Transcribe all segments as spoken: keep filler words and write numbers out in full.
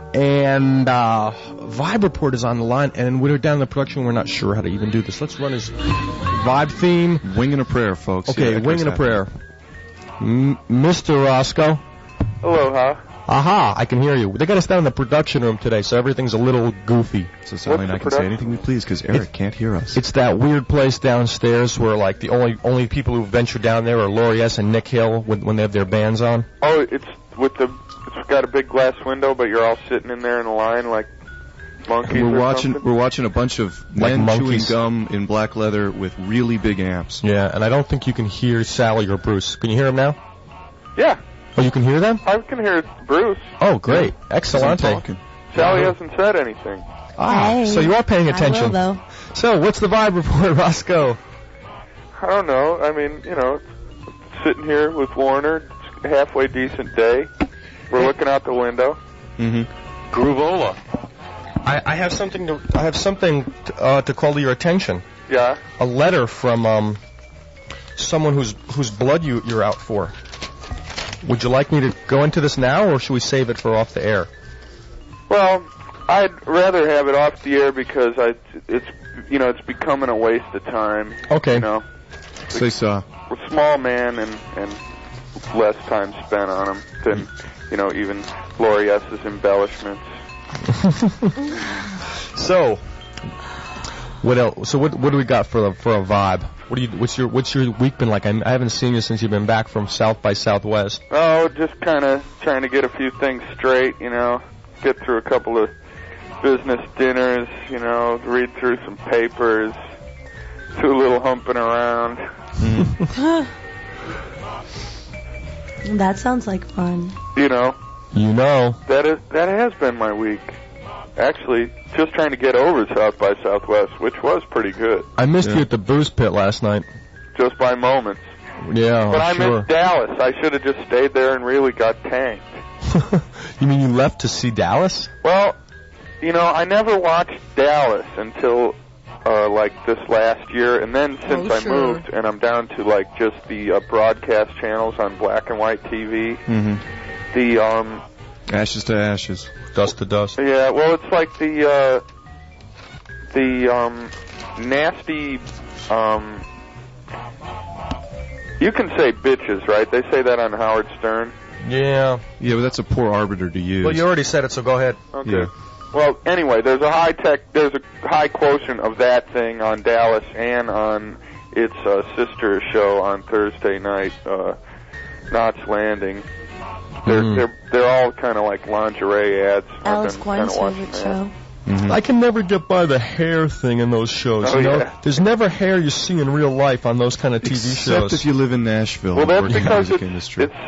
And uh, Vibe Report is on the line, and we're down in the production. We're not sure how to even do this. Let's run his Vibe theme. Wing and a prayer, folks. Okay, yeah, wing and a prayer. M- Mister Roscoe. Aloha. Aha, I can hear you. They got us down in the production room today, so everything's a little goofy. So Sally and I can say anything we please because Eric it, can't hear us. It's that weird place downstairs where, like, the only only people who venture down there are Laurie S. and Nick Hill when, when they have their bands on. Oh, it's with the... It's got a big glass window, but you're all sitting in there in a line like monkeys. We're or watching. something? We're watching a bunch of like men monkeys. chewing gum in black leather with really big amps. Yeah, and I don't think you can hear Sally or Bruce. Can you hear them now? Yeah. Oh, you can hear them? I can hear Bruce. Oh, great. Yeah. Excellent. Sally uh-huh. hasn't said anything. Ah, hey, so you are paying attention. I will, though. So, what's the Vibe Report, Roscoe? I don't know. I mean, you know, sitting here with Warner, it's a halfway decent day. We're looking out the window. Mm-hmm. Groovola. I, I have something to I have something to, uh, to call to your attention. Yeah. A letter from um someone whose whose blood you you're out for. Would you like me to go into this now, or should we save it for off the air? Well, I'd rather have it off the air because I it's you know it's becoming a waste of time. Okay. You know. Say so. We're a small man and and less time spent on them than. You know, even Laurie S.'s embellishments. So, what else? So, what what do we got for the, for a vibe? What do you? What's your What's your week been like? I, I haven't seen you since you've been back from South by Southwest. Oh, just kind of trying to get a few things straight. You know, get through a couple of business dinners. You know, read through some papers. Do a little humping around. Mm. That sounds like fun. You know. You know. That is that has been my week. Actually, just trying to get over South by Southwest, which was pretty good. I missed yeah. you at the booze pit last night. Just by moments. Yeah, But I'm I sure. missed Dallas. I should have just stayed there and really got tanked. You mean you left to see Dallas? Well, you know, I never watched Dallas until uh, like this last year, and then since oh, I sure. moved, and I'm down to like just the uh, broadcast channels on black and white T V. Mm-hmm. The um, ashes to ashes, dust to dust. Yeah, well, it's like the uh, the um, nasty. Um, you can say bitches, right? They say that on Howard Stern. Yeah. Yeah, but that's a poor arbiter to use. Well, you already said it, so go ahead. Okay. Yeah. Well, anyway, there's a high tech, there's a high quotient of that thing on Dallas and on its uh, sister show on Thursday night, uh, Knots Landing. They're Mm. they're they're all kind of like lingerie ads. Alex I've been kinda Quine's watching favorite that. show. Mm-hmm. I can never get by the hair thing in those shows. Oh, you know, yeah. there's never hair you see in real life on those kind of T V Except shows. if you live in Nashville Well, and that's work in the because music it's, industry. it's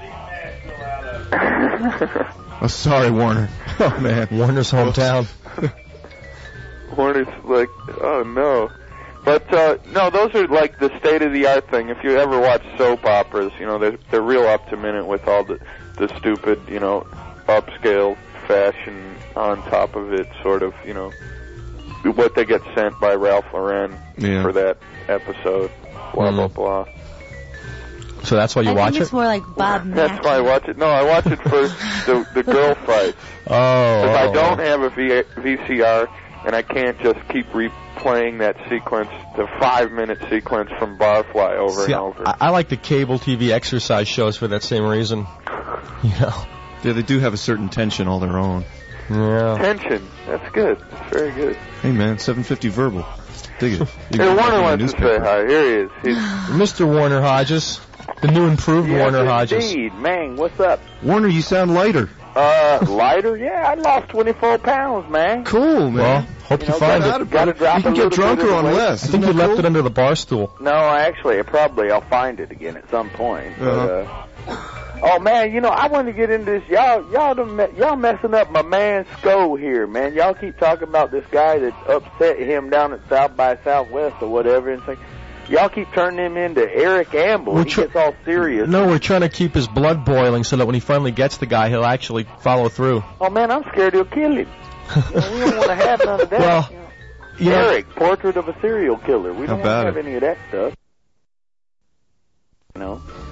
Oh, sorry, Warner. Oh, man. Warner's hometown. Warner's like, oh no. But, uh, no, those are like the state-of-the-art thing. If you ever watch soap operas, you know, they're, they're real up to minute with all the, the stupid, you know, upscale fashion on top of it, sort of, you know, what they get sent by Ralph Lauren Yeah. for that episode, blah, Mm. blah, blah. So that's why you I watch think it's it? more like Bob Mackie. That's why I watch it. No, I watch it for the, the girl fights. Oh. Because I oh, don't oh. have a v- VCR, and I can't just keep replaying that sequence, the five-minute sequence from Barfly over See, and over. I, I like the cable T V exercise shows for that same reason. You know. Yeah, they do have a certain tension all their own. Yeah. Tension. That's good. That's very good. Hey, man, seven fifty verbal. Dig it. You Hey, can Warner put it in wants the to say newspaper. hi. Here he is. He's, Mister Warner Hodges. The new improved yes, Warner Hodges. indeed. Man, what's up? Warner, you sound lighter. Uh, lighter? Yeah, I lost twenty-four pounds, man. Cool, man. Well, hope you, You know, find gotta- it. gotta drop you can a get little bit drunker of on the weight. less. I think you Isn't that left cool? it under the bar stool. No, actually, probably I'll find it again at some point. But, Uh-huh. uh, oh man, you know I want to get into this. Y'all, y'all, done me- y'all messing up my man Sko here, man. Y'all keep talking about this guy that upset him down at South by Southwest or whatever, and say y'all keep turning him into Eric Amble. We're He tr- gets all serious. No, we're trying to keep his blood boiling so that when he finally gets the guy, he'll actually follow through. Oh man, I'm scared he'll kill him. You know, we don't want to have none of that. Well, you know. you know, Eric, portrait of a serial killer. We How don't want about to have it? any of that stuff. You know.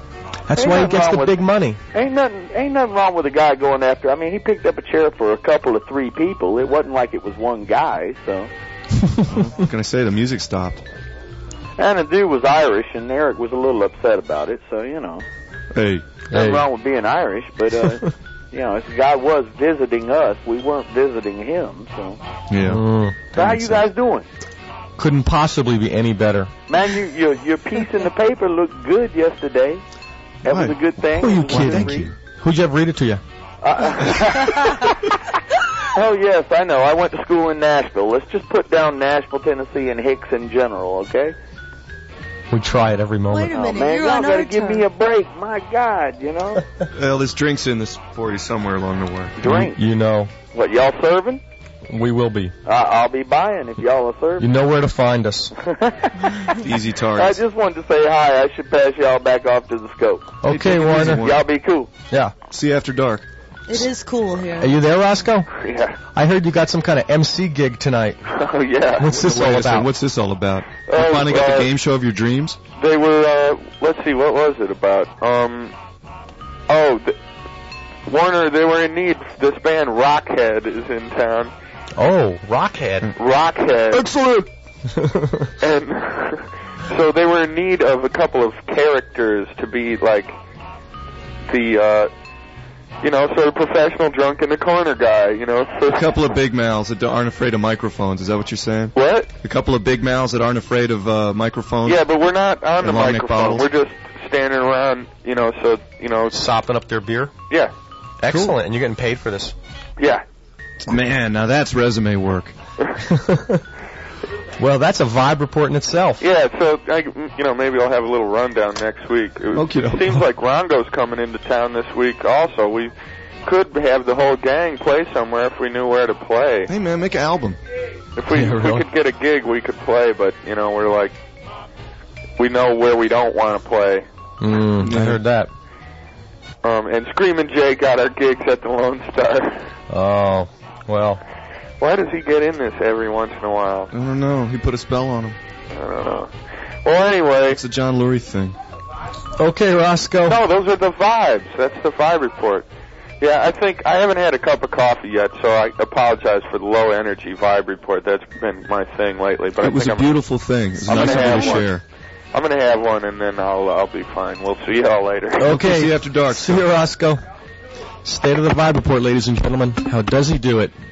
That's Ain't why he nothing gets wrong the with- big money. Ain't nothing, ain't nothing wrong with a guy going after. I mean, he picked up a chair for a couple of three people. It wasn't like it was one guy. So, What can I say? The music stopped. and the dude was Irish, and Eric was a little upset about it. So, you know, Hey, nothing Hey. wrong with being Irish, but uh, you know, this guy was visiting us. We weren't visiting him. So, yeah. Mm, so how you guys doing? couldn't possibly be any better. Man, you, your your piece in the paper looked good yesterday. That was Why? a good thing. Who are you It was one to kidding? read. you. Who'd you have read it to you? Uh, oh, yes, I know. I went to school in Nashville. Let's just put down Nashville, Tennessee, and Hicks in general, okay? We try it every moment. Wait a Oh, minute, man, you're y'all on gotta our give turn. me a break. My God, you know? Well, there's drinks in this for you somewhere along the way. Drink. You, you know, What, y'all serving? we will be. Uh, I'll be buying if y'all are You serving. know where to find us. Easy I targets. just wanted to say hi. I should pass y'all back off to the scope. Okay, take it easy, Warner. Warner. Y'all be cool. Yeah. See you after dark. It is cool Are here. you there, Roscoe? Yeah. I heard you got some kind of M C gig tonight. Oh, yeah. What's this Wait all a second, about? what's this all about? You Oh, finally got uh, the game show of your dreams? They were, uh, let's see, what was it about? Um, oh, th- Warner, they were in need. This band Rockhead is in town. Oh, Rockhead. Rockhead. Excellent! And so they were in need of a couple of characters to be like the, uh, you know, sort of professional drunk in the corner guy, you know. So, A couple of big mouths that aren't afraid of microphones. Is that what you're saying? what? A couple of big mouths that aren't afraid of uh, microphones? Yeah, but we're not on the And long neck microphone. bottles. We're just standing around, you know, so, you know, Sopping up their beer. yeah, Excellent. And you're getting paid for this. yeah. Man, now that's resume work. Well, that's a vibe report in itself. Yeah, so, I, you know, maybe I'll have a little rundown next week. It, Okie it doke. seems like Rongo's coming into town this week also. We could have the whole gang play somewhere if we knew where to play. Hey, man, make an album. If we, Yeah, if we really? could get a gig, we could play, but, you know, we're like, we know where we don't want to play. Mm, I Yeah. heard that. Um, and Screamin' Jay got our gigs at the Lone Star. Oh, well. Why does he get in this every once in a while? I don't know. He put a spell on him. I don't know. Well, anyway, It's a John Lurie thing. Okay, Roscoe. no, those are the vibes. That's the vibe report. Yeah, I think I haven't had a cup of coffee yet, so I apologize for the low energy vibe report. That's been my thing lately. But I It was think a I'm, beautiful thing. It was I'm nice gonna of you have to one. share. I'm gonna have one, and then I'll I'll be fine. We'll see y'all later. Okay. See you after dark. See you, Roscoe. State of the vibe report, ladies and gentlemen. How does he do it?